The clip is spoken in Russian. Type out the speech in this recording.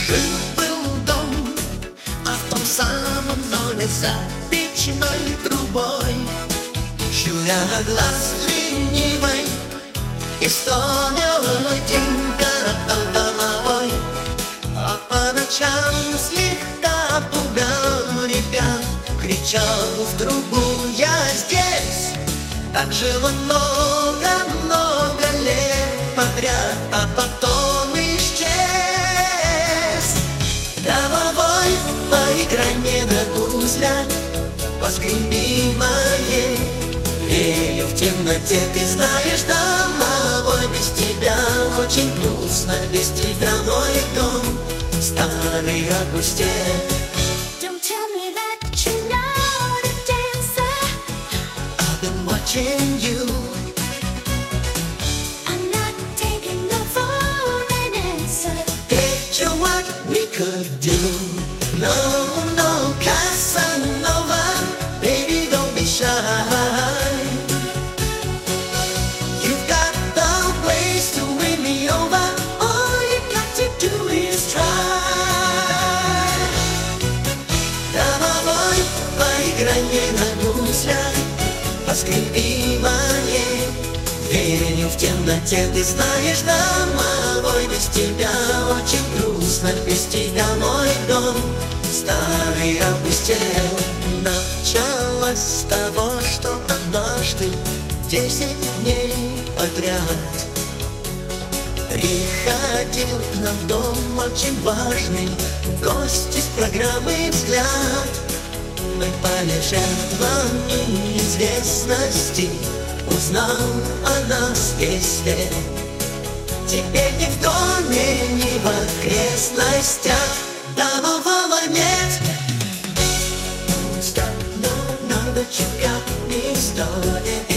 Жил-был дом, а в том самом доме за печной трубой, щуря глаз ленивой, истомил Тимка головой. А по ночам слегка пугал ребят, кричал в трубу: «Я здесь!» Так жил он много-много лет подряд, а потом исчез. Домовой, поиграй мне на гуслях, поскреби моей. Верю в темноте, ты знаешь, домовой, без тебя очень грустно, без тебя мой дом старый опустел. Don't tell me that you're not a dancer. I've been watching you. I'm not taking no for an answer. Picture what we could do. No, no, Casanova, baby, don't be shy. You've got the ways to win me over. All you got to do is try. Домовой, поиграй мне на гуслях, поскреби моей. Верю в темноте, ты знаешь, домовой, без тебя очень грустно, без тебя мой дом старый опустел. Началось с того, что однажды 10 дней подряд приходил к нам в дом очень важный гость из программы «Взгляд». Мы по лишенствам неизвестности узнал о нас весь свет. Теперь ни в доме, ни в окрестностях домового нет. Don't stop, no, now that you got me started.